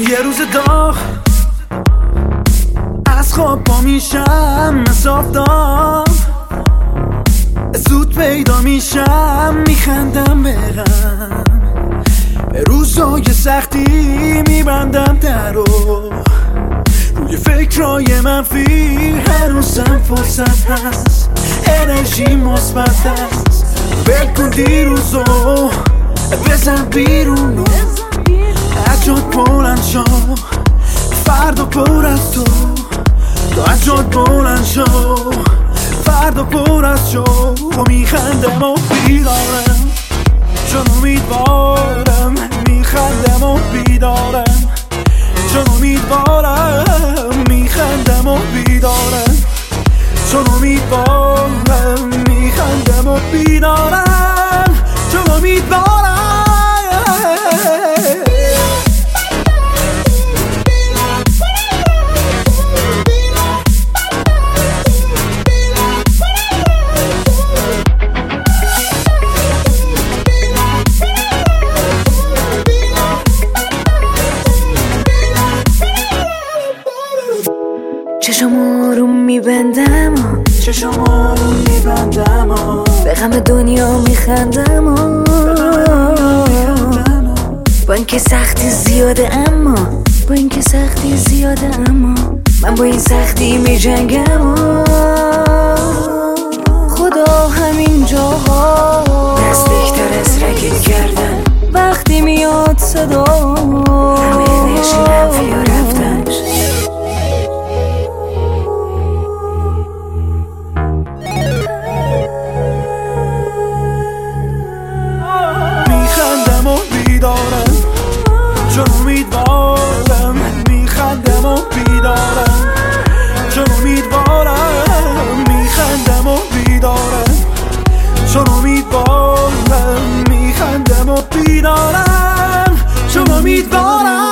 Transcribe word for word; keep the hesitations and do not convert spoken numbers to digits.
یه روز داغ از خواب پا میشم، مثل آفتاب زود پیدا میشم، میخندم به غم، به روزای سختی میبندم درو، روی فکرای منفی هنوزم فرصت هست، انرژی مثبت هست. ول کن دیروزو، بزن بیرونو، از جات بلند شو، فردا پر از تو، تو از جات بلند شو، فردا پر از شو. میخندم و بیدارم، چون امیدوارم، میخندم و بیدارم، چون امیدوارم، میخندم و بیدارم، چون امیدوارم، میخندم و بیدارم، چون امیدوارم. چشم رو میبندم، چشم رو میبندم، به غم دنیا میخندم، با اینکه سختی زیاده اما با اینکه سختی زیاده اما من با این سختی میجنگم. خدا همین جاها دست بهتر از رگت کردن، وقتی میاد صدا همه انرژی منفی ها رفتن. میخندم و بیدارم، چون امیدوارم، میخندم و بیدارم، چون امیدوارم، میخندم و بیدارم، چون امیدوارم، میخندم و بیدارم، چون امیدوارم.